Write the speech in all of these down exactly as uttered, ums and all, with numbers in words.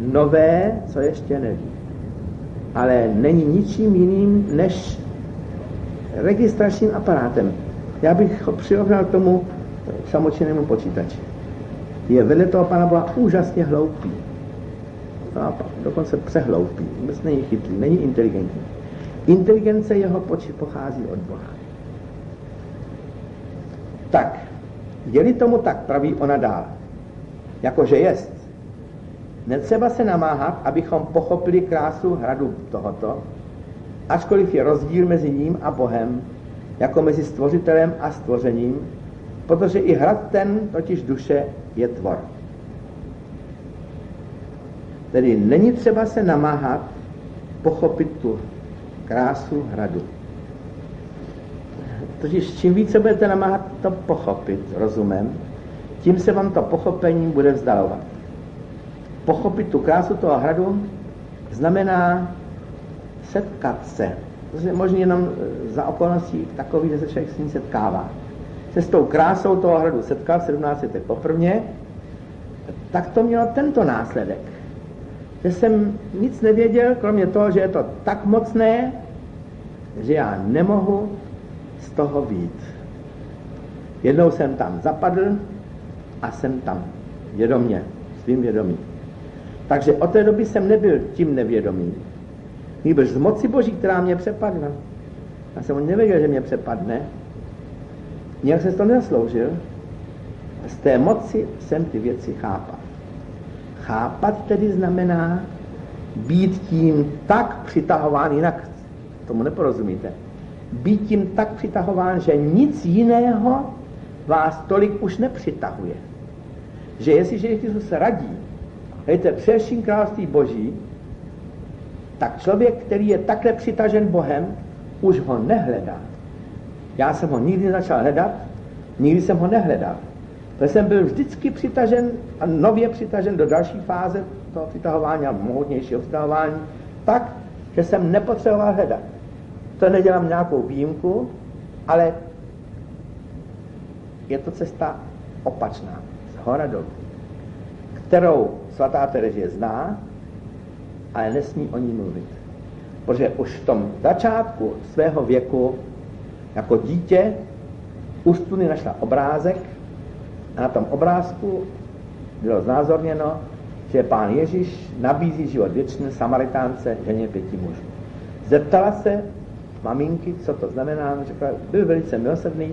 nové, co ještě neví. Ale není ničím jiným než registračním aparátem. Já bych ho přirovnal k tomu samočinnému počítači. Je vedle toho Pána Boha úžasně hloupý. No, dokonce přehloupý. Vůbec není chytrý, není inteligentní. Inteligence jeho počít pochází od Boha. Tak, je-li tomu tak, praví ona dál, jakože jest. Netřeba se namáhat, abychom pochopili krásu hradu tohoto, ačkoliv je rozdíl mezi ním a Bohem, jako mezi stvořitelem a stvořením, protože i hrad ten, totiž duše, je tvor. Tedy není třeba se namáhat pochopit tu krásu hradu. Totiž čím více budete namáhat to pochopit rozumem, tím se vám to pochopení bude vzdalovat. Pochopit tu krásu toho hradu znamená setkat se. To je možná jenom za okolností takový, že se člověk s ní setkává. Se s tou krásou toho hradu setkal v sedmnácti letech poprvně, tak to mělo tento následek. Že jsem nic nevěděl, kromě toho, že je to tak mocné, že já nemohu z toho vyjít. Jednou jsem tam zapadl a jsem tam vědomě, svým vědomím. Takže od té doby jsem nebyl tím nevědomým. Nýbrž z moci Boží, která mě přepadla. Já jsem nevěděl, že mě přepadne. Nějak jsem to nezasloužil. Z té moci jsem ty věci chápal. Chápat tedy znamená být tím tak přitahován, jinak tomu neporozumíte, být tím tak přitahován, že nic jiného vás tolik už nepřitahuje. Že jestliže Kristus radí, hejte především království Boží, tak člověk, který je takhle přitažen Bohem, už ho nehledá. Já jsem ho nikdy nezačal hledat, nikdy jsem ho nehledal. Protože jsem byl vždycky přitažen a nově přitažen do další fáze toho přitahování a mohutnějšího přitahování, tak, že jsem nepotřeboval hledat. To nedělám nějakou výjimku, ale je to cesta opačná, z hora dolů, kterou svatá Terezie zná, ale nesmí o ní mluvit. Protože už v tom začátku svého věku jako dítě u studny našla obrázek a na tom obrázku bylo znázorněno, že Pán Ježíš nabízí život věčný Samaritánce ženě pěti mužů. Zeptala se maminky, co to znamená, řekla, byl velice milosrdný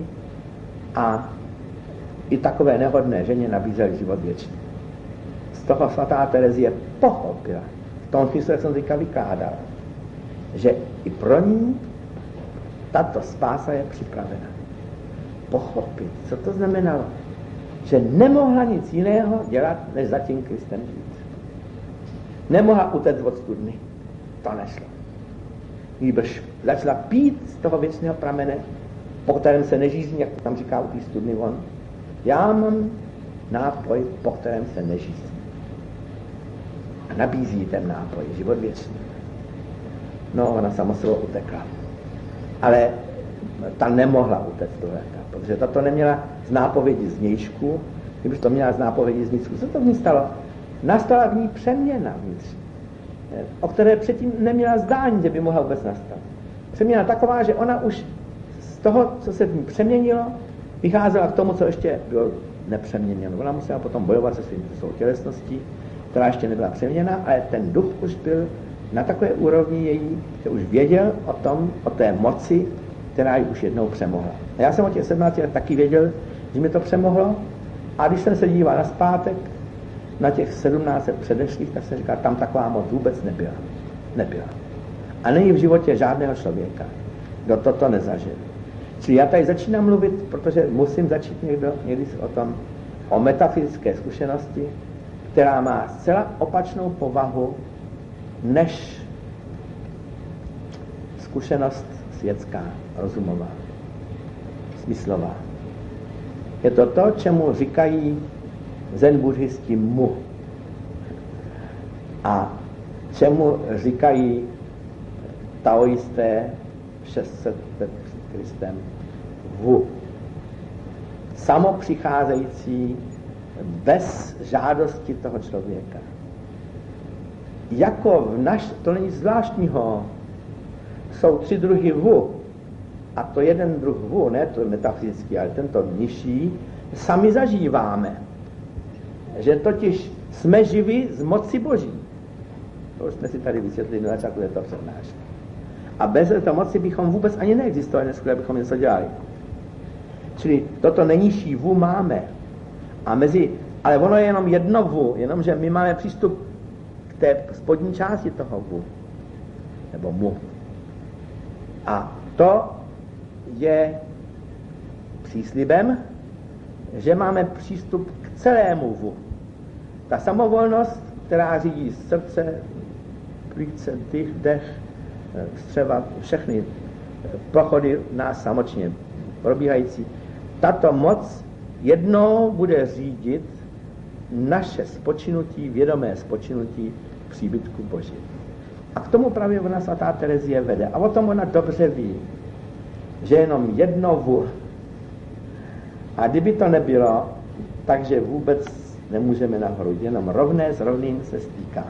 a i takové nehodné ženě nabízel život věčný. Z toho svatá Terezie pochopila, v tom smyslu, jak jsem teďka vykládal, že i pro ní tato spása je připravena. Pochopit, co to znamenalo, že nemohla nic jiného dělat, než za tím Kristem žít. Nemohla utéct od studny. To nešlo. Nýbrž začala pít z toho věčného pramene, po kterém se nežízní, jak to tam říká u té studny on. Já mám nápoj, po kterém se nežízní. A nabízí ten nápoj, život věčný. No, ona sama sebou utekla. Ale ta nemohla utéct do léta, protože tato neměla z nápovědi z nějšku, kdybyž to měla z nápovědi z vnitřku. Co to v ní stalo? Nastala v ní přeměna vnitř, o které předtím neměla zdání, že by mohla vůbec nastat. Přeměna taková, že ona už z toho, co se v ní přeměnilo, vycházela k tomu, co ještě bylo nepřeměněno. Ona musela potom bojovat se svým, svou tělesností, která ještě nebyla přeměněna, ale ten duch už byl na takové úrovni její, že už věděl o tom, o té moci, která ji už jednou přemohla. A já jsem o těch sedmnácti let taky věděl, že mi to přemohlo, a když jsem se díval nazpátek na těch sedmnáct let předešlých, tak jsem říkal, tam taková moc vůbec nebyla. Nebyla. A není v životě žádného člověka, kdo toto nezažil. Čili já tady začínám mluvit, protože musím začít někdo, někdy o tom, o metafyzické zkušenosti, která má zcela opačnou povahu než zkušenost světská, rozumová, smyslová. Je to to, čemu říkají zen buddhisti mu. A čemu říkají taoisté šest set let před Kristem vu. Samo přicházející bez žádosti toho člověka. jako v naš, to není zvláštního, jsou tři druhy vu, a to jeden druh vu, ne to je metafyzický, ale tento nižší, sami zažíváme. Že totiž jsme živi z moci Boží. To už jsme si tady vysvětlili na začátku této přednášky. A bez této moci bychom vůbec ani neexistovali, dneska bychom něco dělali. Čili toto nejnižší vu máme. A mezi, ale ono je jenom jedno vu, jenomže my máme přístup k té spodní části toho vu. Nebo mu. A to je příslibem, že máme přístup k celému vu. Ta samovolnost, která řídí srdce, plíce, dých, dech, střeva, všechny prochody nás samočně probíhající, tato moc jednou bude řídit naše spočinutí, vědomé spočinutí v příbytku Boží. A k tomu právě ona svatá Terezie vede. A o tom ona dobře ví, že jenom jedno vu. A kdyby to nebylo, takže vůbec nemůžeme nahoru. Jenom rovné s rovným se stýká.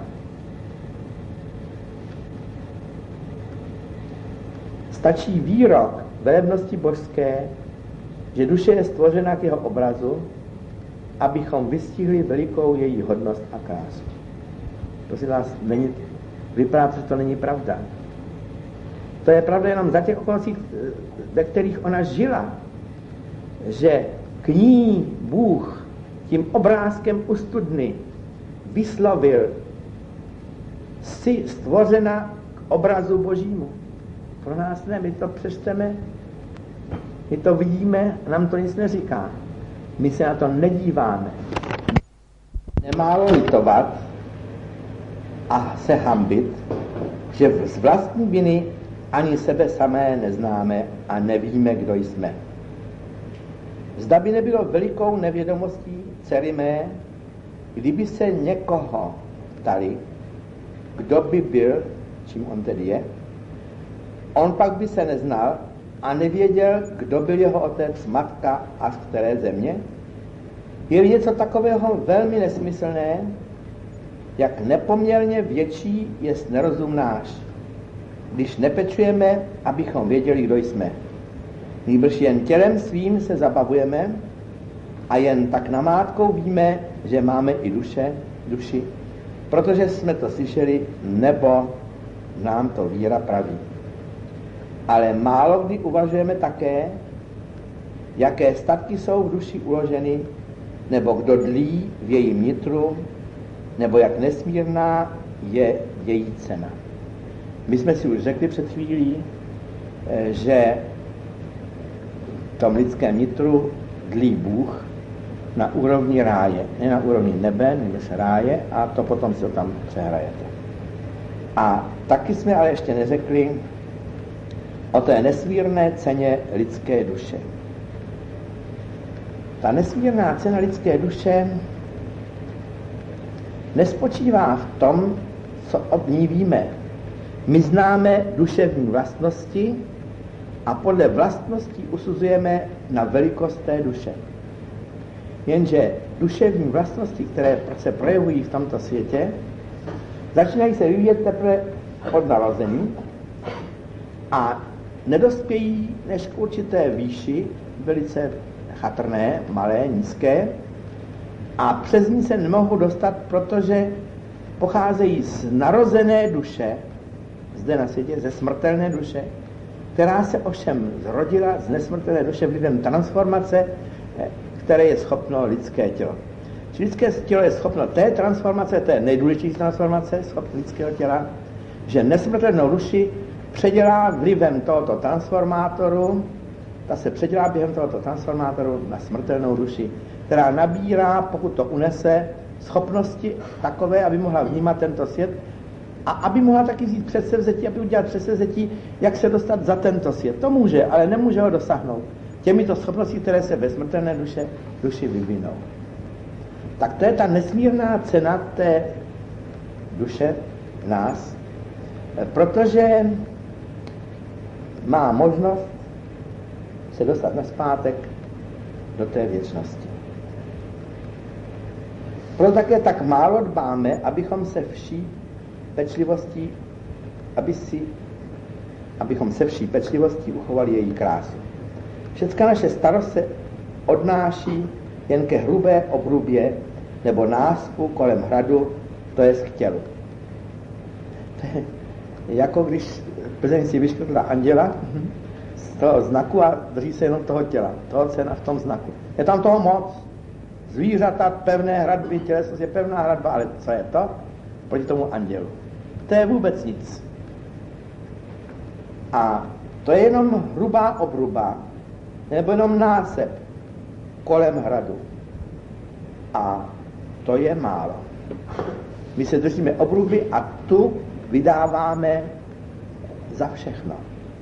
Stačí výrok velebnosti božské, že duše je stvořena k jeho obrazu, abychom vystihli velikou její hodnost a krásu. Prosím vás, není, vypadá, že to není pravda. To je pravda jenom za těch okolností, ve kterých ona žila. Že k ní Bůh tím obrázkem u studny vyslovil jsi stvořena k obrazu Božímu. Pro nás ne, my to přečteme, my to vidíme, nám to nic neříká. My se na to nedíváme. Nemálo litovat a se hambit, že z vlastní viny ani sebe samé neznáme a nevíme, kdo jsme. Zda by nebylo velikou nevědomostí dcery mé, kdyby se někoho ptali, kdo by byl, čím on tedy je, on pak by se neznal a nevěděl, kdo byl jeho otec, matka a z které země. Je něco takového velmi nesmyslné, jak nepoměrně větší jest nerozum náš, když nepečujeme, abychom věděli, kdo jsme. Nýbrž jen tělem svým se zabavujeme a jen tak namátkou víme, že máme i duše, duši, protože jsme to slyšeli, nebo nám to víra praví. Ale málo kdy uvažujeme také, jaké statky jsou v duši uloženy, nebo kdo dlí v jejím nitru, nebo jak nesmírná je její cena. My jsme si už řekli před chvílí, že v tom lidském nitru dlí Bůh na úrovni ráje, ne na úrovni nebe, nebo se ráje, a to potom si to tam přehrajete. A taky jsme ale ještě neřekli o té nesmírné ceně lidské duše. Ta nesmírná cena lidské duše nespočívá v tom, co od ní víme. My známe duševní vlastnosti a podle vlastností usuzujeme na velikost té duše. Jenže duševní vlastnosti, které se projevují v tomto světě, začínají se vyvíjet teprve od narození a nedospějí než k určité výši, velice chatrné, malé, nízké, a přes ní se nemohou dostat, protože pocházejí z narozené duše, zde na světě, ze smrtelné duše, která se ovšem zrodila z nesmrtelné duše vlivem transformace, které je schopno lidské tělo. Čili lidské tělo je schopno té transformace, té nejdůležitější transformace schopno lidského těla, že nesmrtelnou duši předělá vlivem tohoto transformátoru, ta se předělá během tohoto transformátoru na smrtelnou duši, která nabírá, pokud to unese, schopnosti takové, aby mohla vnímat tento svět a aby mohla taky vzít předsevzetí, aby udělat předsevzetí, jak se dostat za tento svět. To může, ale nemůže ho dosáhnout těmito schopnosti, které se ve smrtelné duše, duši vyvinou. Tak to je ta nesmírná cena té duše nás, protože má možnost se dostat nazpátek do té věčnosti. Proto také tak málo dbáme, abychom se vší pečlivostí, aby si, abychom se vší pečlivostí uchovali její krásu. Všecka naše starost se odnáší jen ke hrubé obrubě nebo náspu kolem hradu, to jest k tělu. To je jako když Plzeň si vyškrtla anděla z toho znaku a drží se jenom toho těla, toho, co je v tom znaku. Je tam toho moc. Zvířata, pevné hradby, tělesnost je pevná hradba, ale co je to? Proti tomu andělu. To je vůbec nic. A to je jenom hrubá obruba, nebo jenom násep kolem hradu. A to je málo. My se držíme obruby a tu vydáváme za všechno.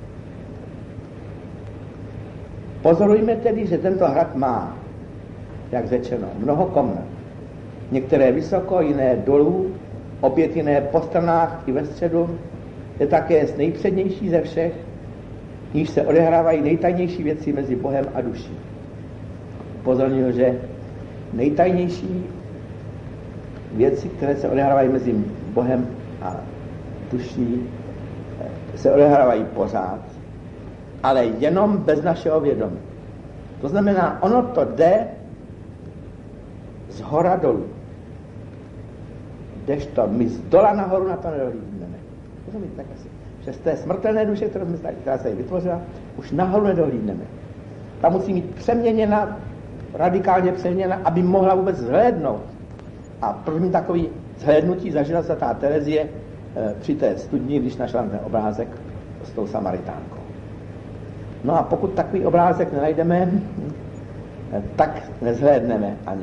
Pozorujme tedy, že tento hrad má, jak řečeno, mnoho komnat. Některé vysoko, jiné dolů, opět jiné po stranách i ve středu. Je také z nejpřednější ze všech, níž se odehrávají nejtajnější věci mezi Bohem a duší. Upozorňuji, že nejtajnější věci, které se odehrávají mezi Bohem a duší, se odehrávají pořád, ale jenom bez našeho vědomí. To znamená, ono to jde z hora dolů. Kdežto my z dola nahoru na to nedohlídneme. Rozumíte, tak asi. Že z té smrtelné duše, kterou jsme tady, která se vytvořila, už nahoru nedohlídneme. Ta musí mít přeměněna, radikálně přeměněna, aby mohla vůbec zhlédnout. A první takový zhlédnutí zažila svatá Terezie e, při té studni, když našla ten obrázek s tou Samaritánkou. No a pokud takový obrázek nenajdeme, e, tak nezhlédneme ani.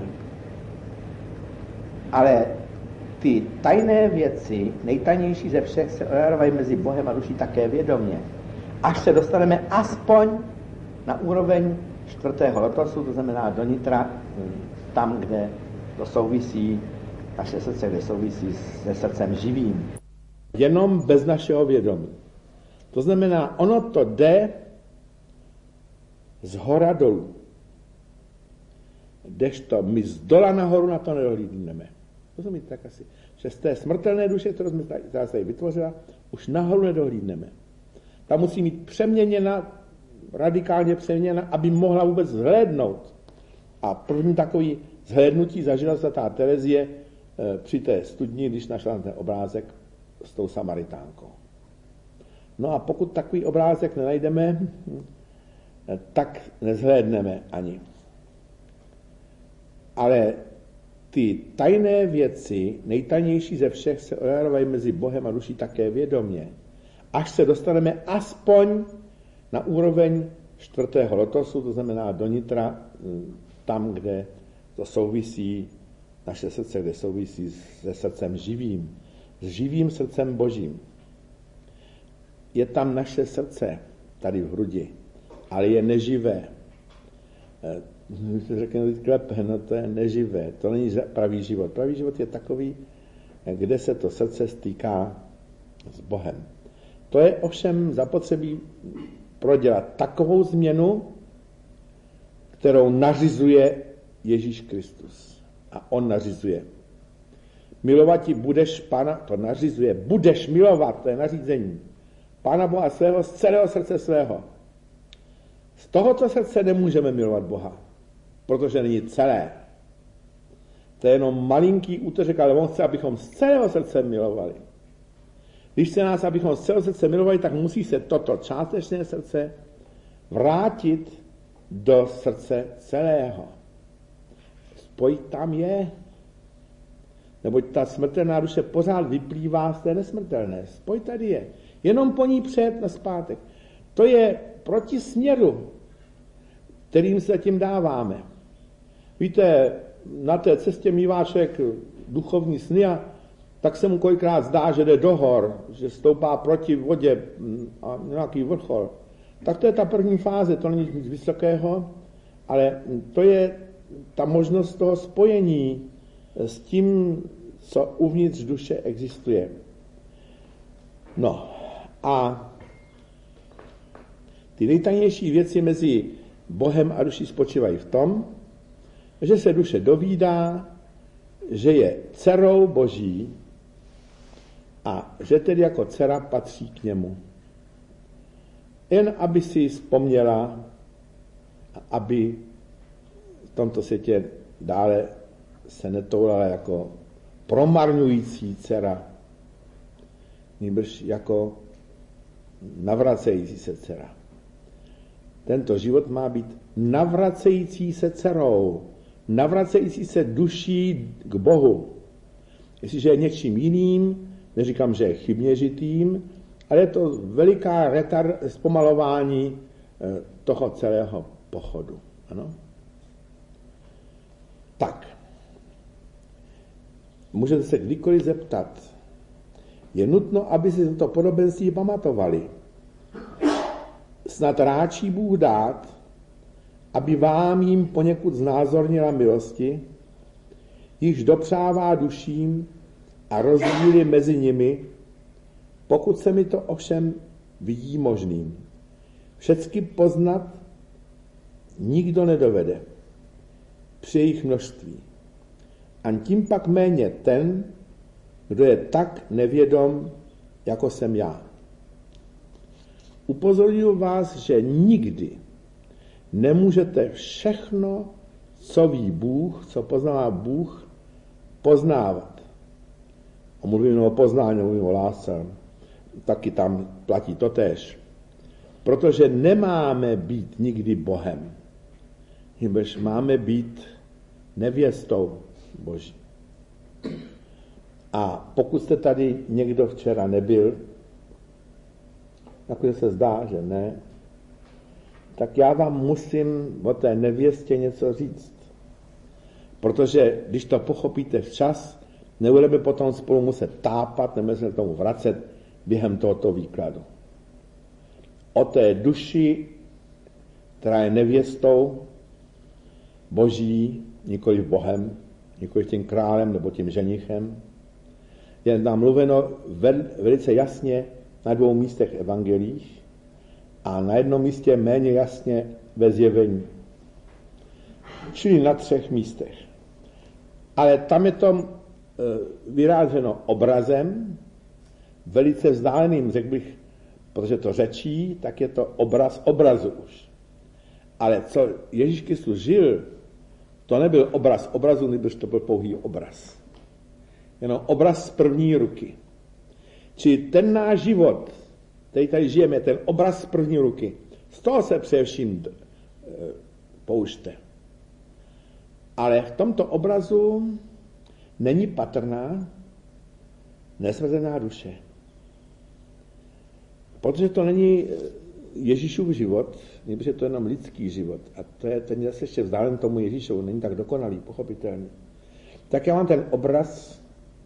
Ale ty tajné věci, nejtajnější ze všech, se odehrávají mezi Bohem a duší také vědomě. Až se dostaneme aspoň na úroveň čtvrtého lotosu, to znamená do nitra, tam, kde to souvisí, naše srdce, kde souvisí se srdcem živým. Jenom bez našeho vědomí. To znamená, ono to jde z hora dolů. Kdežto my z dola nahoru na to nedohlídneme. Rozumíte, tak asi. Že z té smrtelné duše, kterou jsme tady, která se tady vytvořila, už nahoru nedohlídneme. Ta musí mít přeměněna, radikálně přeměněna, aby mohla vůbec zhlédnout. A první takový zhlédnutí zažila svatá Terezie e, při té studni, když našla ten obrázek s tou Samaritánkou. No a pokud takový obrázek nenajdeme, e, tak nezhlédneme ani. Ale ty tajné věci, nejtajnější ze všech, se odehrávají mezi Bohem a duší také vědomě. Až se dostaneme aspoň na úroveň čtvrtého lotosu, to znamená do nitra, tam, kde to souvisí, naše srdce, kde souvisí se srdcem živým, s živým srdcem Božím. Je tam naše srdce, tady v hrudi, ale je neživé. Řekne klepe, no to je neživé, to není pravý život. Pravý život je takový, kde se to srdce stýká s Bohem. To je ovšem zapotřebí prodělat takovou změnu, kterou nařizuje Ježíš Kristus. A on nařizuje. Milovat ti budeš Pána, to nařizuje, budeš milovat, to je nařízení. Pána Boha svého z celého srdce svého. Z tohoto srdce nemůžeme milovat Boha, protože není celé. To je jenom malinký útržek, ale on chce, abychom z celého srdce milovali. Když se nás, abychom z celého srdce milovali, tak musí se toto částečné srdce vrátit do srdce celého. Spojit tam je. Neboť ta smrtelná duše pořád vyplývá z té nesmrtelné. Spojit tady je. Jenom po ní přejet na zpátek. To je proti směru, kterým se tím dáváme. Víte, na té cestě mívá člověk duchovní sny a tak se mu kolikrát zdá, že jde do hor, že stoupá proti vodě a nějaký vrchol. Tak to je ta první fáze, to není nic vysokého, ale to je ta možnost toho spojení s tím, co uvnitř duše existuje. No a ty nejtajnější věci mezi Bohem a duší spočívají v tom, že se duše dovídá, že je dcerou Boží a že tedy jako dcera patří k němu. Jen aby si vzpomněla, aby v tomto světě dále se netoulala jako promarňující dcera, nýbrž jako navracející se dcera. Tento život má být navracející se dcerou, navracející se duší k Bohu. Jestliže je něčím jiným, neříkám, že je chybně žitým, ale je to veliká retard, zpomalování toho celého pochodu. Ano? Tak. Můžete se kdykoliv zeptat. Je nutno, aby si toto podobenství pamatovali. Snad ráčí Bůh dát, aby vám jim poněkud znázornila milosti, již dopřává duším a rozdíly mezi nimi, pokud se mi to ovšem vidí možným. Všecky poznat nikdo nedovede při jejich množství. A tím pak méně ten, kdo je tak nevědom, jako jsem já. Upozorňuji vás, že nikdy nemůžete všechno, co ví Bůh, co poznává Bůh, poznávat. A mluvím o poznání, mluvím o lásce. Taky tam platí totéž. Protože nemáme být nikdy Bohem. Nebož máme být nevěstou Boží. A pokud jste tady někdo včera nebyl, nakonec se zdá, že ne, tak já vám musím o té nevěstě něco říct. Protože když to pochopíte včas, nebudeme potom spolu muset tápat, nebudeme se k tomu vracet během tohoto výkladu. O té duši, která je nevěstou Boží, nikoli Bohem, nikoli tím králem nebo tím ženichem, je nám mluveno velice jasně na dvou místech evangelích a na jednom místě méně jasně ve zjevení. Čili na třech místech. Ale tam je to vyjádřeno obrazem, velice vzdáleným, řekl bych, protože to řečí, tak je to obraz obrazu už. Ale co Ježíš Kristus žil, to nebyl obraz obrazu, nebož to byl pouhý obraz. Jenom obraz z první ruky. Čili ten náš život, který tady žijeme, ten obraz z první ruky, z toho se především poučte. Ale v tomto obrazu není patrná nesmrtelná duše. Protože to není Ježíšův život, protože to je jenom lidský život. A to je ten zase ještě vzdálen tomu Ježíšovu, není tak dokonalý, pochopitelný. Tak já mám ten obraz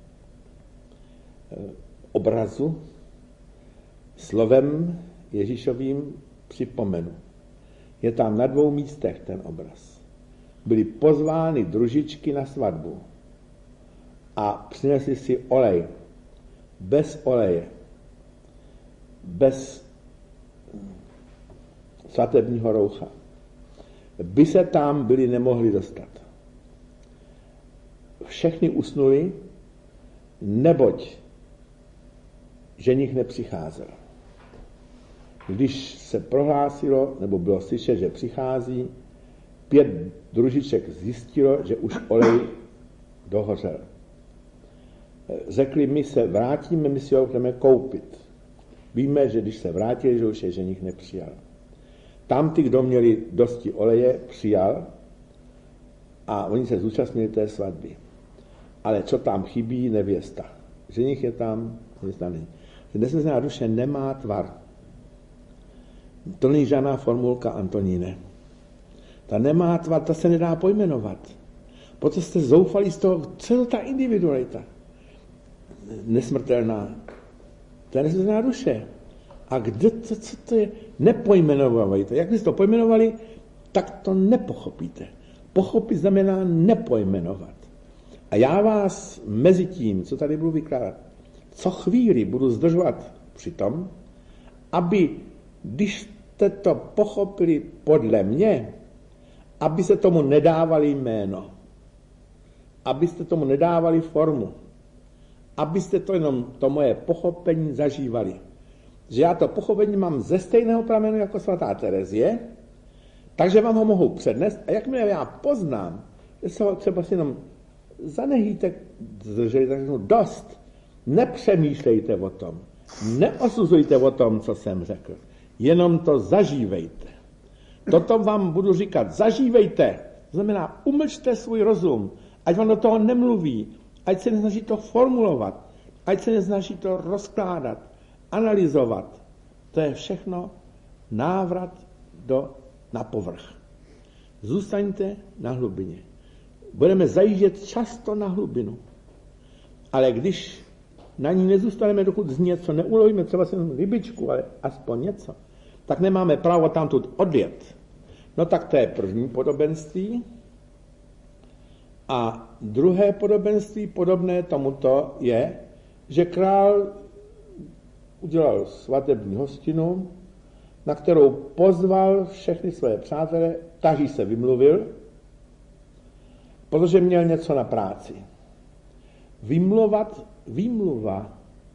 obrazu slovem Ježíšovým připomenu. Je tam na dvou místech ten obraz. Byly pozvány družičky na svatbu a přinesli si olej. Bez oleje. Bez svatebního roucha. By se tam byli nemohli dostat. Všechny usnuli, neboť ženich nepřicházel. Když se prohlásilo, nebo bylo slyšet, že přichází, pět družiček zjistilo, že už olej dohořel. Řekli, my se vrátíme, my si ho budeme koupit. Víme, že když se vrátili, že už je ženich nepřijal. Tam ty, kdo měli dosti oleje, přijal a oni se zúčastnili té svatby. Ale co tam chybí, nevěsta. Ženich je tam, nevěsta není. Nesmrtelná duše nemá tvar. To není žádná formulka Antoníne. Ta nemá tvar, ta se nedá pojmenovat. Proto jste zoufali z toho, co je ta individualita. Nesmrtelná. To je nesmrtelná duše. A kde to, co to je? Nepojmenovali to. Jak byste to pojmenovali, tak to nepochopíte. Pochopit znamená nepojmenovat. A já vás mezi tím, co tady budu vykládat, co chvíli budu zdržovat při tom, aby, když jste to pochopili podle mě, aby se tomu nedávali jméno, abyste tomu nedávali formu, abyste to jenom to moje pochopení zažívali. Že já to pochopení mám ze stejného pramenu jako svatá Terezie, takže vám ho mohu přednést a jakmile já poznám, že se ho třeba si jenom zanehýte, zdrželi, tak řeknu dost, nepřemýšlejte o tom, neosuzujte o tom, co jsem řekl, jenom to zažívejte. Toto vám budu říkat, zažívejte, to znamená umlčte svůj rozum, ať vám do toho nemluví, ať se nesnaží to formulovat, ať se nesnaží to rozkládat, analyzovat. To je všechno návrat do, na povrch. Zůstaňte na hlubině. Budeme zajíždět často na hlubinu. Ale když na ní nezůstaneme, dokud z něco neulovíme, třeba si rybičku, ale aspoň něco, tak nemáme právo tamtud odjet. No tak to je první podobenství. A druhé podobenství, podobné tomuto, je, že král udělal svatební hostinu, na kterou pozval všechny své přátele, taží se vymluvil, protože měl něco na práci. Vymluvat, výmluva,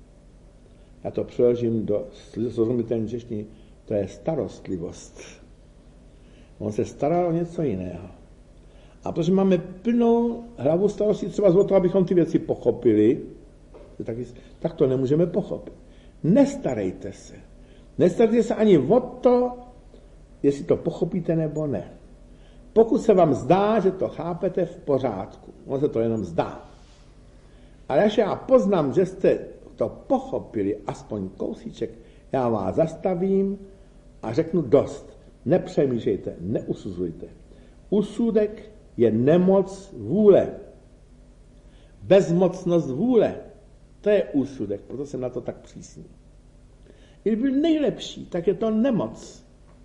já to přeložím do srozumitelné češtiny, to je starostlivost. On se staral o něco jiného. A protože máme plnou hlavu starostí třeba o to, abychom ty věci pochopili, tak, tak to nemůžeme pochopit. Nestarejte se. Nestarejte se ani o to, jestli to pochopíte nebo ne. Pokud se vám zdá, že to chápete, v pořádku. On se to jenom zdá. Ale až já poznám, že jste to pochopili, aspoň kousíček, já vás zastavím a řeknu dost. Nepřemýšlejte, neusuzujte. Úsudek je nemoc vůle. Bezmocnost vůle. To je úsudek, proto jsem na to tak přísný. Kdyby byl nejlepší, tak je to nemoc.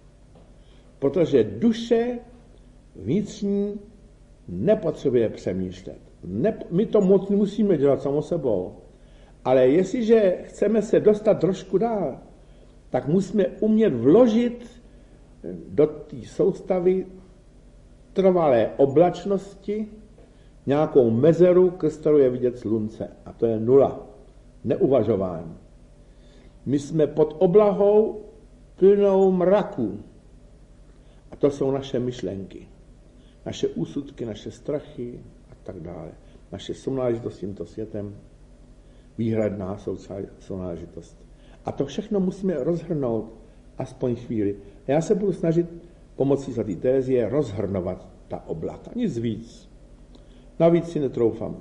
Protože duše vnitřní nepotřebuje přemýšlet. Ne, my to moc musíme dělat samo sebou. Ale jestliže chceme se dostat trošku dál, tak musíme umět vložit do té soustavy trvalé oblačnosti nějakou mezeru, ke kterou je vidět slunce. A to je nula. Neuvažování. My jsme pod oblahou plnou mraků. A to jsou naše myšlenky. Naše úsudky, naše strachy a tak dále. Naše sounáležitost s tímto světem, výhradná sounáležitost. A to všechno musíme rozhrnout aspoň chvíli. A já se budu snažit pomocí svatý Terezie rozhrnovat ta oblaka. Nic víc. Navíc si netroufám.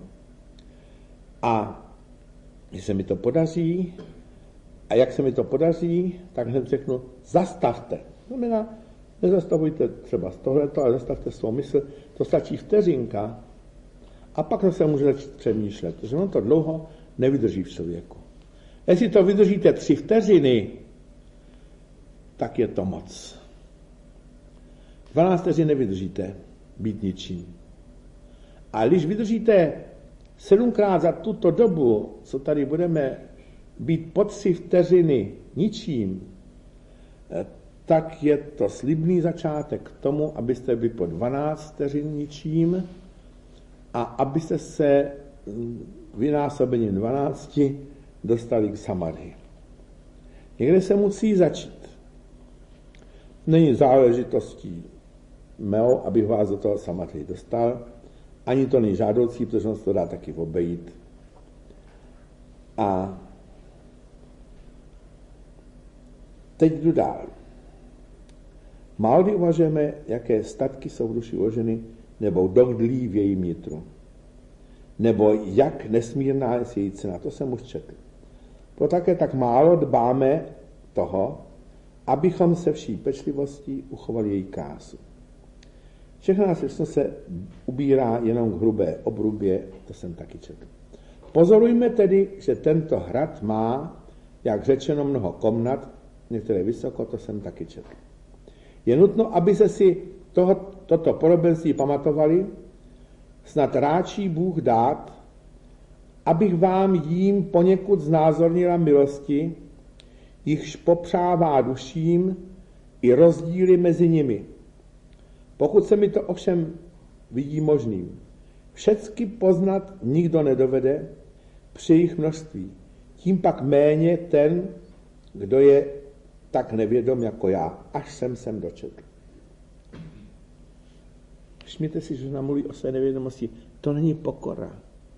A když se mi to podaří, a jak se mi to podaří, tak hned řeknu, zastavte. Znamená, nezastavujte třeba z tohleto, ale zastavte svou mysl. To stačí vteřinka a pak se může začít přemýšlet, protože on to dlouho nevydrží v člověku. Jestli to vydržíte tři vteřiny, tak je to moc. dvanáct vteřin nevydržíte být ničím. A když vydržíte sedmkrát za tuto dobu, co tady budeme být po tři vteřiny ničím, tak je to slibný začátek k tomu, abyste byli po dvanáct vteřin ničím a abyste se vynásobením dvanácti dostali k samadhi. Někde se musí začít. Není záležitostí mého, abych vás do toho samadhi dostal, ani to není žádoucí, protože on se to dá taky obejít. A teď jdu dál. Málo kdy uvažujeme, jaké statky jsou v duši uloženy, nebo dogdlí v jejím nitru. Nebo jak nesmírná je její cena. To jsem už četl. Proto také tak málo dbáme toho, abychom se vší pečlivostí uchovali její krásu. Všechno nás se ubírá jenom k hrubé obrubě, to jsem taky četl. Pozorujme tedy, že tento hrad má, jak řečeno, mnoho komnat, některé vysoko, to jsem taky četl. Je nutno, aby se si toho, toto podobenství pamatovali, snad ráčí Bůh dát, abych vám jím poněkud znázornila milosti, jichž popřává duším i rozdíly mezi nimi. Pokud se mi to ovšem vidí možným, všecky poznat nikdo nedovede, při jejich množství. Tím pak méně ten, kdo je tak nevědom jako já, až jsem sem dočetl. Všimněte si, že nám mluví o své nevědomosti. To není pokora.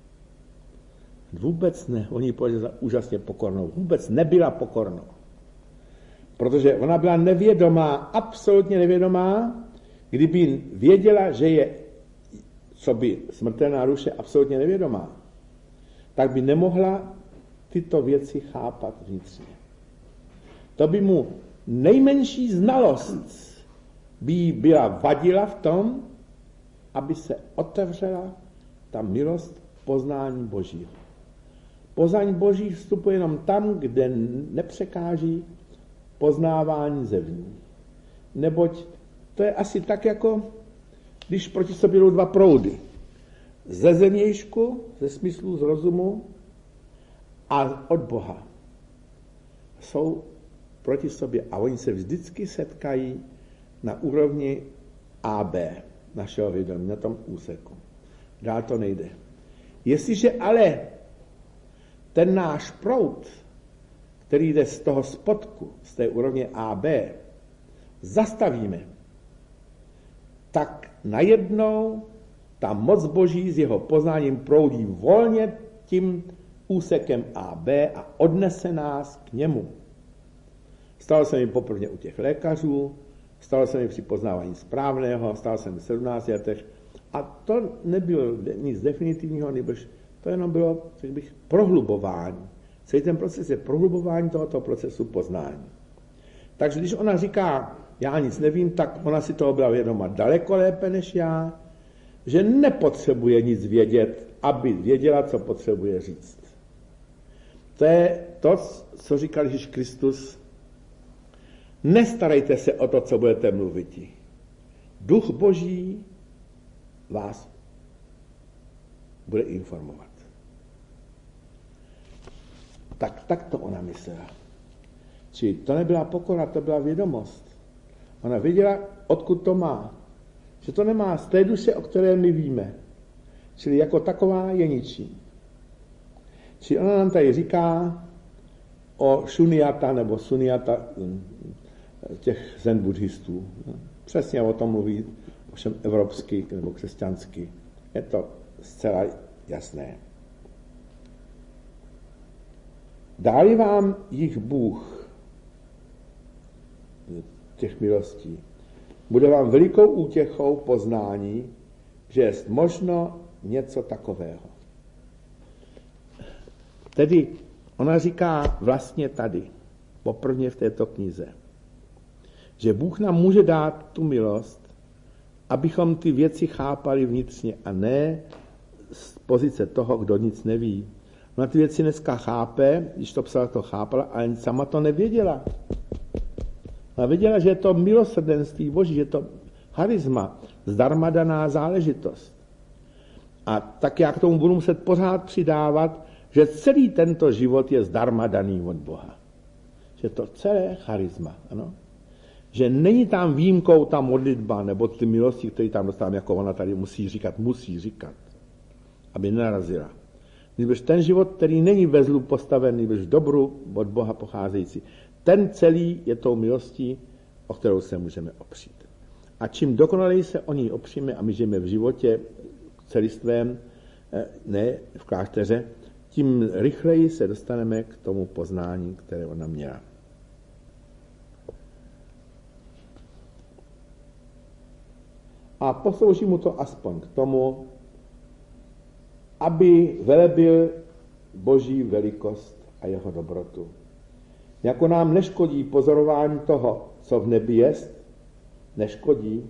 Vůbec ne. Oni považují za úžasně pokornou. Vůbec nebyla pokornou. Protože ona byla nevědomá, absolutně nevědomá, kdyby věděla, že je, co by smrtelná duše absolutně nevědomá, tak by nemohla tyto věci chápat vnitřně. To by mu nejmenší znalost by jí byla vadila v tom, aby se otevřela ta milost poznání Božího. Poznání Boží vstupuje jenom tam, kde nepřekáží poznávání zevní. Neboť to je asi tak, jako když proti sobě jdou dva proudy. Ze zemějšku, ze smyslu, z rozumu a od Boha. Jsou proti sobě a oni se vždycky setkají na úrovni A B našeho vědomí, na tom úseku. Dál to nejde. Jestliže ale ten náš proud, který jde z toho spodku, z té úrovně A B, zastavíme, tak najednou ta moc Boží s jeho poznáním proudí volně tím úsekem A B a odnese nás k němu. Stalo se mi poprvé u těch lékařů, stalo se mi při poznávání správného, stalo se mi v sedmnácti letech a to nebylo nic definitivního, nebož to jenom bylo, řekl bych, prohlubování. Celý ten proces je prohlubování tohoto procesu poznání. Takže když ona říká, já nic nevím, tak ona si toho byla vědoma daleko lépe než já, že nepotřebuje nic vědět, aby věděla, co potřebuje říct. To je to, co říkal Ježíš Kristus. Nestarejte se o to, co budete mluvit. Duch Boží vás bude informovat. Tak, tak to ona myslela. Čili to nebyla pokora, to byla vědomost. Ona věděla, odkud to má. Že to nemá z té duše, o které my víme. Čili jako taková je ničí. Čili ona nám tady říká o šuniata nebo suniata těch zen buddhistů. Přesně o tom mluví, ovšem evropsky nebo křesťansky. Je to zcela jasné. Dá-li vám jich Bůh těch milostí, bude vám velikou útěchou poznání, že je možno něco takového. Tedy ona říká vlastně tady, poprvé v této knize, že Bůh nám může dát tu milost, abychom ty věci chápali vnitřně a ne z pozice toho, kdo nic neví. Ona ty věci dneska chápe, když to psala, to chápala, ale sama to nevěděla. Ona věděla, že je to milosrdenství Boží, že je to charisma, zdarma daná záležitost. A tak já k tomu budu muset pořád přidávat, že celý tento život je zdarma daný od Boha. Že to celé charisma, ano. Že není tam výjimkou ta modlitba, nebo ty milosti, které tam dostávám, jako ona tady musí říkat, musí říkat, aby nenarazila. Nebož ten život, který není ve zlu postavený, nebož v dobru od Boha pocházející, ten celý je tou milostí, o kterou se můžeme opřít. A čím dokonaleji se o ní opříme a my žijeme v životě celistvém, ne v klášteře, tím rychleji se dostaneme k tomu poznání, které ona měla. A poslouží mu to aspoň k tomu, aby velebil Boží velikost a jeho dobrotu. Jako nám neškodí pozorování toho, co v nebi jest, neškodí,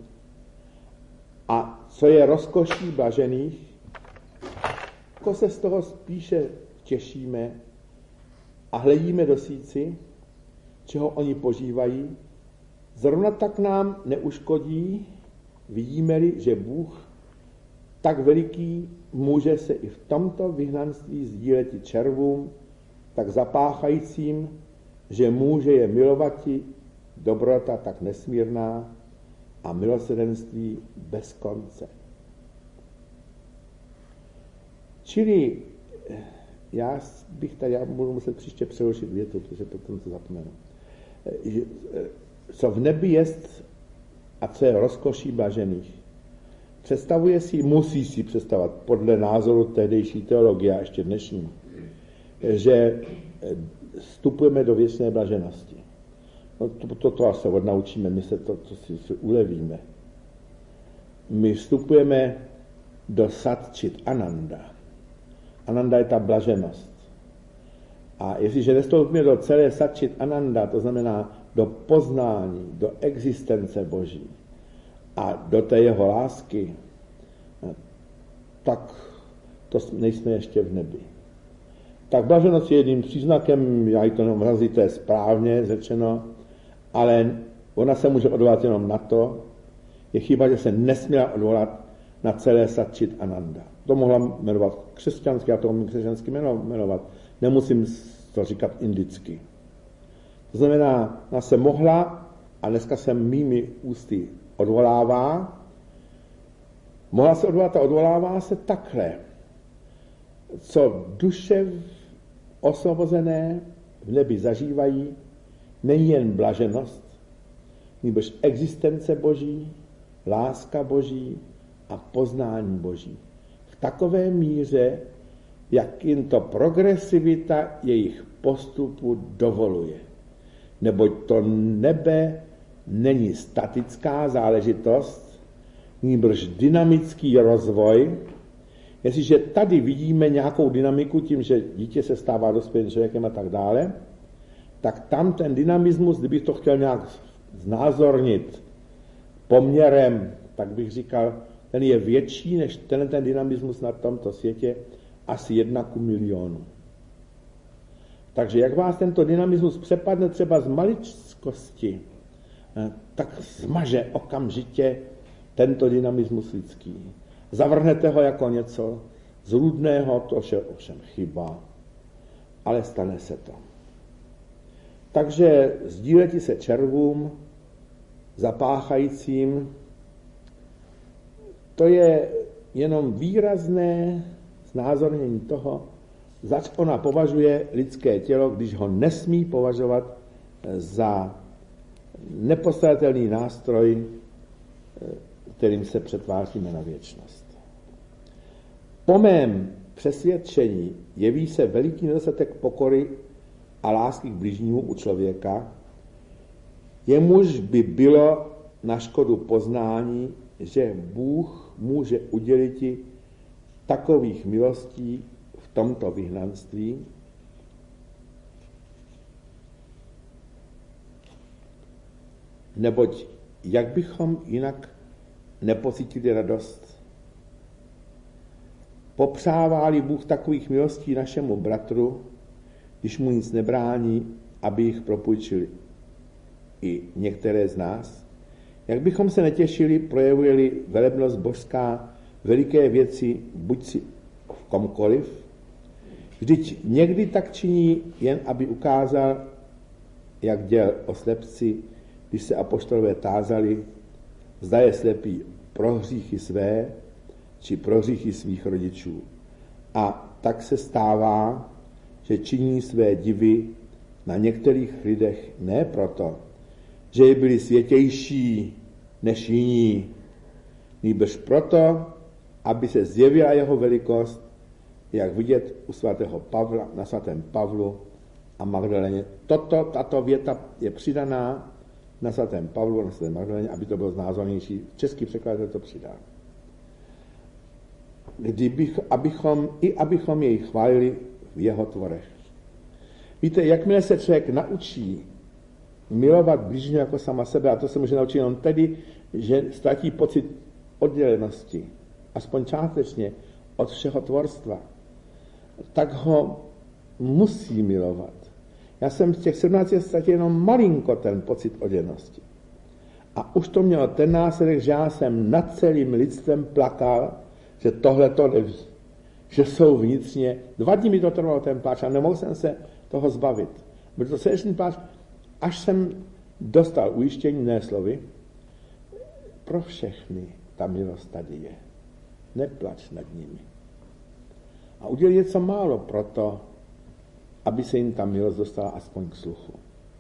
a co je rozkoší blažených, jako se z toho spíše těšíme a hledíme do síci, čeho oni požívají, zrovna tak nám neuškodí, vidíme-li, že Bůh tak veliký může se i v tomto vyhnanství sdíleti červům, tak zapáchajícím, že může je milovati dobrota tak nesmírná a milosrdenství bez konce. Čili já bych tady, já budu muset příště přeložit větu, protože potom to zapomenu. Co v nebi jest a co je rozkoší blažených. Představuje si, musí si představovat, podle názoru tehdejší teologie a ještě dnešní, že vstupujeme do věčné blaženosti. No to, to, to se odnaučíme, my se to, to si, si ulevíme. My vstupujeme do Satčit Ananda. Ananda je ta blaženost. A jestliže nestoupíme do celé Satčit Ananda, to znamená do poznání, do existence Boží a do té jeho lásky, tak to nejsme ještě v nebi. Tak blaženost je jedním příznakem, já ji to nemrazí, to je správně řečeno, ale ona se může odvolat jenom na to, je chyba, že se nesměla odvolat na celé Satčit Ananda. To mohla jmenovat křesťansky, já to umím křesťansky jmenovat. Nemusím to říkat indicky. To znamená, ona se mohla, a dneska se mými ústy odvolává, mohla se odvolat a odvolává se takhle. Co duše osvobozené v nebi zažívají, není jen blaženost, nýbrž existence Boží, láska Boží a poznání Boží. V takové míře, jak jim to progresivita jejich postupu dovoluje. Neboť to nebe není statická záležitost, nýbrž dynamický rozvoj. Jestliže tady vidíme nějakou dynamiku tím, že dítě se stává dospělým člověkem a tak dále, tak tam ten dynamismus, kdybych to chtěl nějak znázornit poměrem, tak bych říkal, ten je větší než ten, ten dynamismus na tomto světě, asi jedna ku milionu. Takže jak vás tento dynamismus přepadne třeba z maličkosti, tak zmaže okamžitě tento dynamismus lidský. Zavrhnete ho jako něco zrůdného, to je ovšem chyba, ale stane se to. Takže sdíleti se červům, zapáchajícím, to je jenom výrazné znázornění toho, zač ona považuje lidské tělo, když ho nesmí považovat za nepostradatelný nástroj, kterým se přetváříme na věčnost. Po mém přesvědčení jeví se veliký nedostatek pokory a lásky k bližnímu u člověka, jemuž by bylo na škodu poznání, že Bůh může udělit ti takových milostí v tomto vyhnanství, neboť jak bychom jinak nepocítili radost? Popřává-li Bůh takových milostí našemu bratru, když mu nic nebrání, aby jich propůjčili i některé z nás, jak bychom se netěšili, projevuje-li velebnost božská veliké věci, buď si v komkoliv, vždyť někdy tak činí, jen aby ukázal, jak děl o slepci, když se apoštolové tázali, zda je slepý pro hříchy své, či pro hříchy svých rodičů. A tak se stává, že činí své divy na některých lidech ne proto, že je byli světější než jiní, nýbrž proto, aby se zjevila jeho velikost, jak vidět u svatého Pavla, na svatém Pavlu a Magdaleně. Toto, tato věta je přidaná na svatém Pavlu, na svatém Magdaleně, aby to bylo znázornější. Český překladatel to přidá. Kdybych, abychom, i abychom jej chválili v jeho tvorech. Víte, jakmile se člověk naučí milovat bližního jako sama sebe, a to se může naučit jenom tedy, že ztratí pocit oddělenosti, aspoň částečně od všeho tvorstva, tak ho musí milovat. Já jsem v těch sedmnácti ztratil jenom malinko ten pocit oddělenosti. A už to mělo ten následek, že já jsem nad celým lidstvem plakal, že tohle to neví. Že jsou vnitřně. Dva dní mi to trvalo ten pláč a nemohl jsem se toho zbavit. Byl to srdečný pláč, až jsem dostal ujištění, ne slovy, pro všechny ta milost tady je. Neplač nad nimi. a udělali něco málo proto, aby se jim ta milost dostala aspoň k sluchu.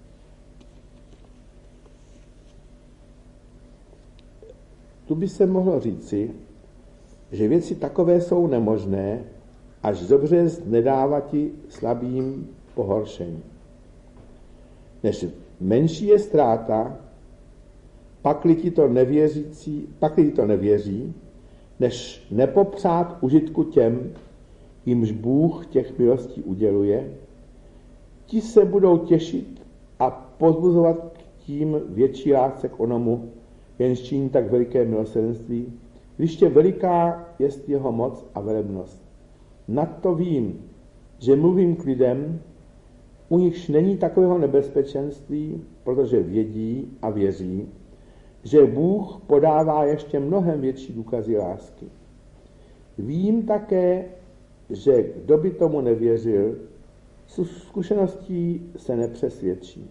Tu by se mohlo říci, že věci takové jsou nemožné, až dobře nedávati slabým pohoršení. Než menší je ztráta, pakli ti to nevěřící, pakli ti to nevěří, než nepopřát užitku těm, jimž Bůh těch milostí uděluje, ti se budou těšit a pozbuzovat tím větší lásce k onomu, jenž činí tak veliké milosrdenství, když tě veliká jest jeho moc a velebnost. Nadto vím, že mluvím k lidem, u nichž není takového nebezpečenství, protože vědí a věří, že Bůh podává ještě mnohem větší důkazy lásky. Vím také, že kdo by tomu nevěřil, s zkušeností se nepřesvědčí.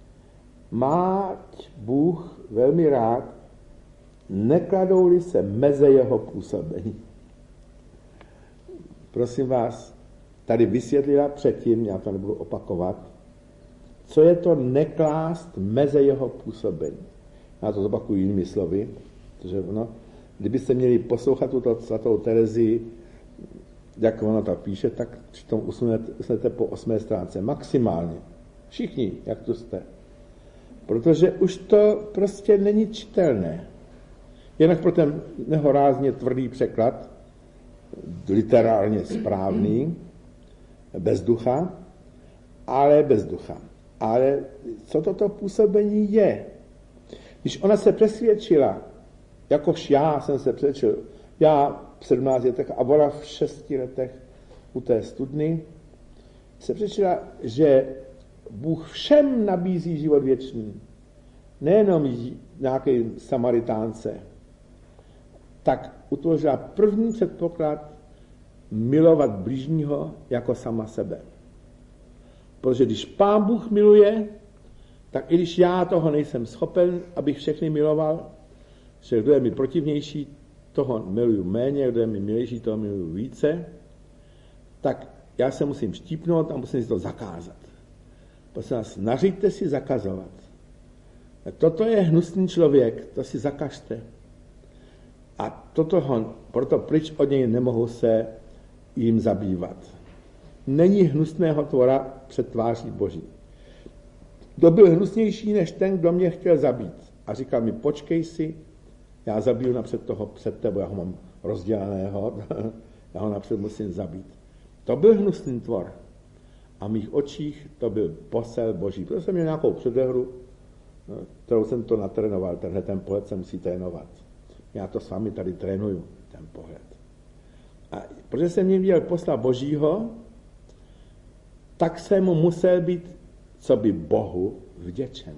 Máť Bůh velmi rád, nekladou-li se meze jeho působení. Prosím vás, tady vysvětlila předtím, já to nebudu opakovat, co je to neklást meze jeho působení. Já to zopakuju jinými slovy, protože no, kdybyste měli poslouchat tuto svatou Terezii, jak ona to píše, tak přitom usnete, usnete po osmé stránce, maximálně. Všichni, jak tu jste. Protože už to prostě není čitelné. Jinak pro ten nehorázně tvrdý překlad, literárně správný, bez ducha, ale bez ducha. Ale co toto působení je? Když ona se přesvědčila, jakož já jsem se přesvědčil, já v sedmnácti letech a ona v šesti letech u té studny, se přesvědčila, že Bůh všem nabízí život věčný, nejenom nějaký Samaritánce, tak utvořila první předpoklad milovat bližního jako sama sebe. Protože když Pán Bůh miluje, tak i když já toho nejsem schopen, abych všechny miloval, že kdo je mi protivnější, toho miluju méně, kdo je mi milejší, toho miluju více, tak já se musím štípnout a musím si to zakázat. Prosím vás, nařiďte si zakazovat. Toto je hnusný člověk, to si zakažte. A toto ho, proto pryč od něj nemohu se jim zabývat. Není hnusného tvora před tváří Boží. Kdo byl hnusnější než ten, kdo mě chtěl zabít. A říkal mi, počkej si, já zabiju napřed toho před tebou, já ho mám rozdělaného, já ho napřed musím zabít. To byl hnusný tvor. A v mých očích to byl posel Boží. Protože jsem měl nějakou předehru, kterou jsem to natrénoval, tenhle ten pohled se musí trénovat. Já to s vámi tady trénuju, ten pohled. A protože jsem měl viděl posla Božího, tak jsem mu musel být, co by Bohu, vděčen.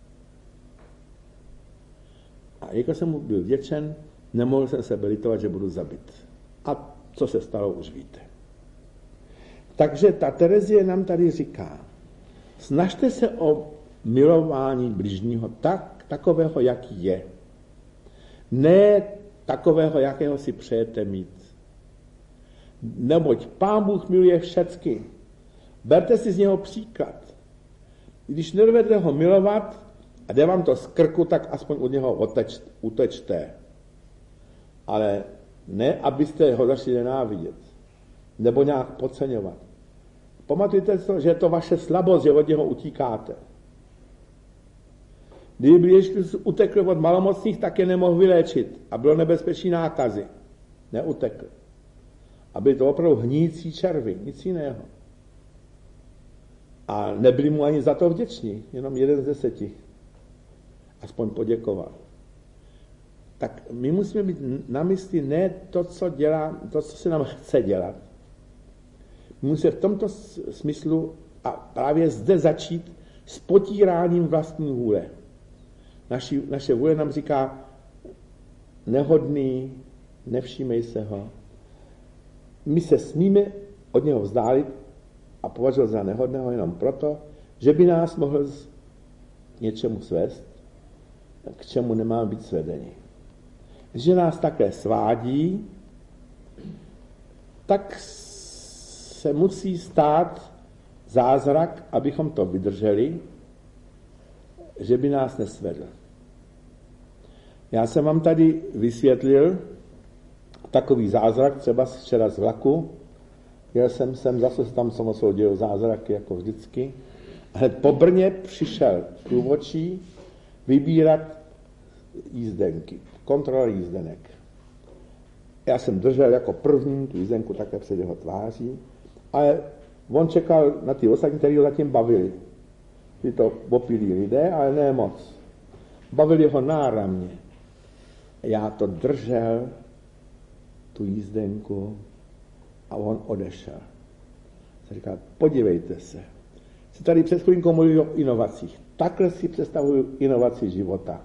A jako jsem mu byl vděčen, nemohl jsem se litovat, že budu zabit. A co se stalo, už víte. Takže ta Terezie nám tady říká, snažte se o milování bližního tak, takového, jaký je. Ne takového, jakého si přejete mít. Neboť Pán Bůh miluje všecky. Berte si z něho příklad. Když nedovedete ho milovat a jde vám to z krku, tak aspoň od něho oteč, utečte. Ale ne, abyste ho začali nenávidět. Nebo nějak podceňovat. Pamatujte si, že je to vaše slabost, že od něho utíkáte. Kdyby Ježíš utekl od malomocných, tak je nemohl vyléčit a bylo nebezpečí nákazy. Neutekl. A byly to opravdu hníjící červy, nic jiného. A nebyli mu ani za to vděční, jenom jeden z deseti. Aspoň poděkoval. Tak my musíme být na mysli ne to, co dělá, to, co se nám chce dělat. My musíme v tomto smyslu a právě zde začít s potíráním vlastní vůle. Naši, naše vůle nám říká, nehodný, nevšímej se ho. My se smíme od něho vzdálit a považovat za nehodného jenom proto, že by nás mohl k něčemu svést, k čemu nemáme být svedeni. Že nás také svádí, tak se musí stát zázrak, abychom to vydrželi, že by nás nesvedl. Já jsem vám tady vysvětlil takový zázrak, třeba včera z vlaku. Jel jsem sem, zase tam samozřejmě dějou zázraky, jako vždycky. Hned po Brně přišel průvodčí vybírat jízdenky, kontrola jízdenek. Já jsem držel jako první tu jízdenku také před jeho tváří, ale on čekal na ty ostatní, kteří ho zatím bavili. Ty to opilí lidé, ale ne moc. Bavili ho náramně. Já to držel, tu jízdenku, a on odešel. Jsem říkal, podívejte se. Se tady před chvílinkou mluví o inovacích. Takhle si představuju inovaci života.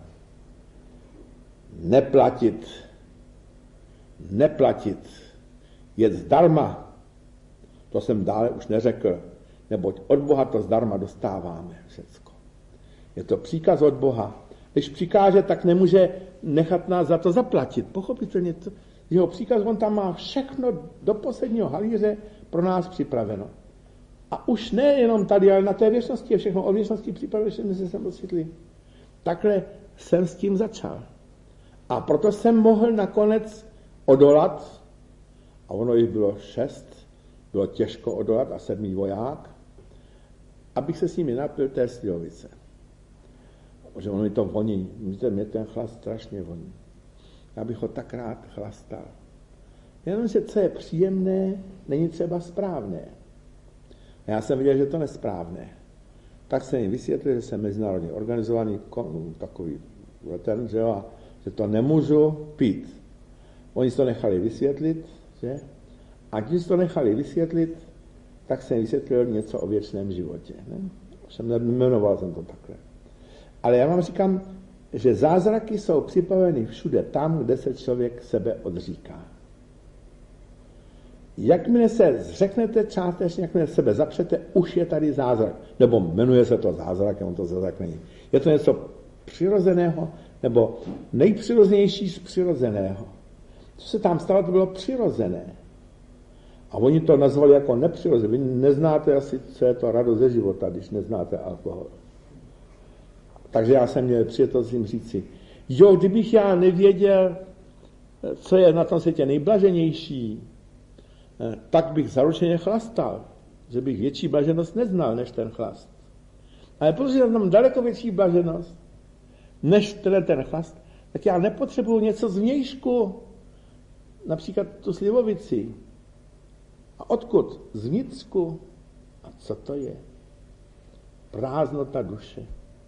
Neplatit. Neplatit. Jet zdarma. To jsem dále už neřekl. Neboť od Boha to zdarma dostáváme všecko. Je to příkaz od Boha. Když přikáže, tak nemůže nechat nás za to zaplatit. Pochopitelně to, jeho příkaz, on tam má všechno do posledního halíře pro nás připraveno. A už ne jenom tady, ale na té věčnosti je všechno o věčnosti připraveno, že se sem osvětlí. Takhle jsem s tím začal. A proto jsem mohl nakonec odolat, a ono jich bylo šest, bylo těžko odolat a sedmý voják, abych se s nimi napil té slivovice. Protože ono mi to voní, víte, mě ten chlast strašně voní. Já bych ho tak rád chlastal. Jenomže co je příjemné, není třeba správné. A já jsem viděl, že to nesprávné. Tak jsem jim vysvětlil, že jsem mezinárodně organizovaný takový letern, že, jo, že to nemůžu pít. Oni si to nechali vysvětlit, že? A když si to nechali vysvětlit, tak jsem vysvětlil něco o věčném životě. Ne? Všem nejmenoval jsem to takhle. Ale já vám říkám, že zázraky jsou připraveny všude tam, kde se člověk sebe odříká. Jakmile se zřeknete částečně, jakmile sebe zapřete, už je tady zázrak. Nebo jmenuje se to zázrak, on to zázrak není. Je to něco přirozeného, nebo nejpřirozenější z přirozeného. Co se tam stalo, to bylo přirozené. A oni to nazvali jako nepřirozené. Vy neznáte asi, co je to radost ze života, když neznáte alkohol. Takže já jsem měl přijetost jim říci, jo, kdybych já nevěděl, co je na tom světě nejblaženější, tak bych zaručeně chlastal, že bych větší blaženost neznal, než ten chlast. Ale protože já mám daleko větší blaženost, než ten, ten chlast, tak já nepotřebuju něco zvnějšku, například tu slivovici. A odkud? Zvnitřku. A co to je? Prázdnota duše.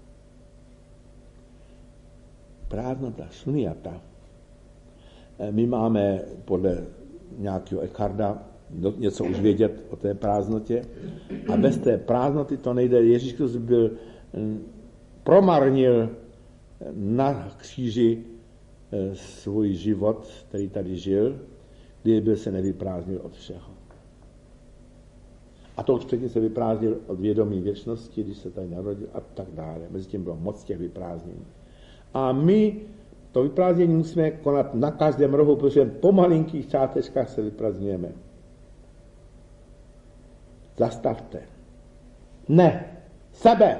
Prázdnota, šunyata. My máme podle nějakého Eckharda něco už vědět o té prázdnotě. A bez té prázdnoty to nejde. Ježíš Kristus byl, promarnil na kříži svůj život, který tady žil, kdy byl se nevyprázdnil od všeho. A to už předtím se vyprázdnil od vědomí věčnosti, když se tady narodil a tak dále. Mezi tím bylo moc těch vyprázdnění. A my to vyprázdnění musíme konat na každém rohu, protože po malinkých částečkách se vyprázdňujeme. Zastavte. Ne. Sebe.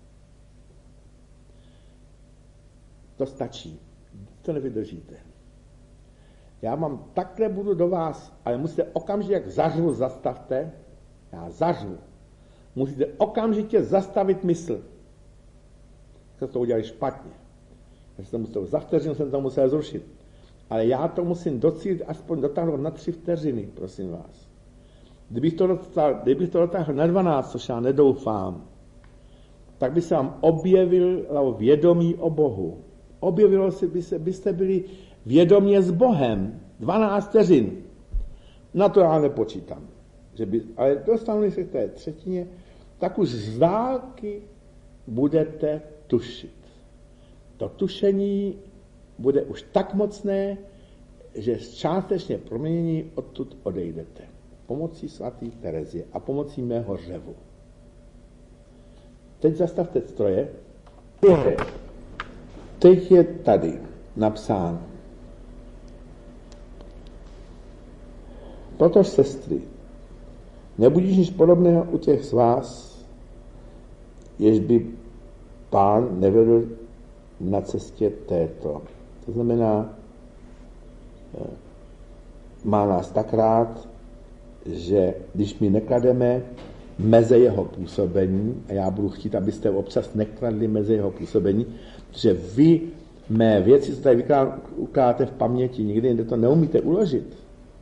To stačí. To nevydržíte. Já mám takhle budu do vás, ale musíte okamžitě, jak zařvu, zastavte. Já zařvu. Musíte okamžitě zastavit mysl. Jste to udělali špatně. Já jsem to za vteřinu jsem to musel zrušit. Ale já to musím docílit, aspoň dotáhnout na tři vteřiny, prosím vás. Kdybych to dotáhl, kdybych to dotáhl na dvanáct, což já nedoufám, tak by se vám objevilo vědomí o Bohu. Objevilo se, by se, byste byli vědomě s Bohem. dvanáct vteřin. Na to já nepočítám. Že by, ale dostanu se k té třetině, tak už z dálky budete tušit. To tušení bude už tak mocné, že částečně proměnění odtud odejdete. Pomocí svatý Terezie a pomocí mého řevu. Teď zastavte stroje. Teď je tady napsáno. Proto, sestry, Nebudíš nic podobného u těch z vás, jež by Pán nevedl na cestě této. To znamená, má nás tak rád, že když my neklademe meze jeho působení, a já budu chtít, abyste občas nekladli meze jeho působení, že vy mé věci, co tady ukládáte v paměti, nikdy jinde to neumíte uložit.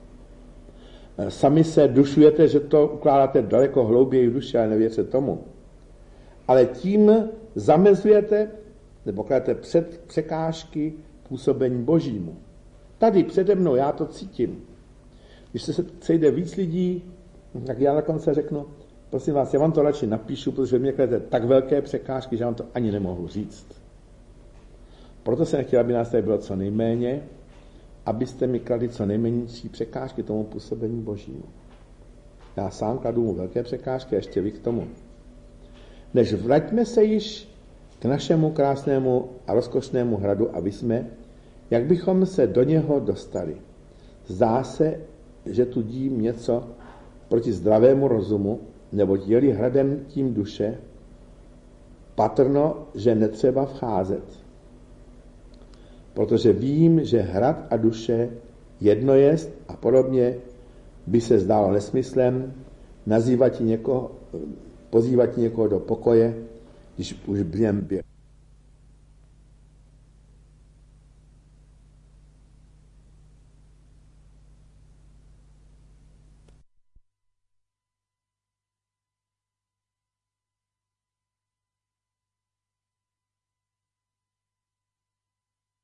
Sami se dušujete, že to ukládáte daleko hlouběji v duši, ale nevěřte tomu. Ale tím zamezujete, nebo kladete před překážky působení Božímu. Tady přede mnou já to cítím. Když se sejde víc lidí, tak já na konci řeknu, prosím vás, já vám to radši napíšu, protože mě kladete tak velké překážky, že vám to ani nemohu říct. Proto jsem chtěl, aby nás tady bylo co nejméně, abyste mi kladli co nejmenší překážky tomu působení Božímu. Já sám kladu mu velké překážky, ještě vy k tomu. Než vraťme se již k našemu krásnému a rozkošnému hradu a vysme, jak bychom se do něho dostali. Zdá se, že tu dím něco proti zdravému rozumu, neboť je-li hradem tím duše, patrno, že netřeba vcházet. Protože vím, že hrad a duše jedno jest a podobně by se zdálo nesmyslem nazývat někoho, pozývat někoho do pokoje, když už v něm byl.